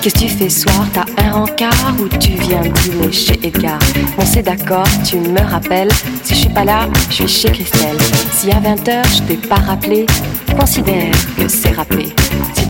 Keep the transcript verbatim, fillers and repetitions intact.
Qu'est-ce que tu fais ce soir? T'as un rencard ou tu viens dîner chez Edgar? On s'est d'accord, tu me rappelles. Si je suis pas là, je suis chez Christelle. Si à vingt heures je t'ai pas rappelé, considère que c'est râpé.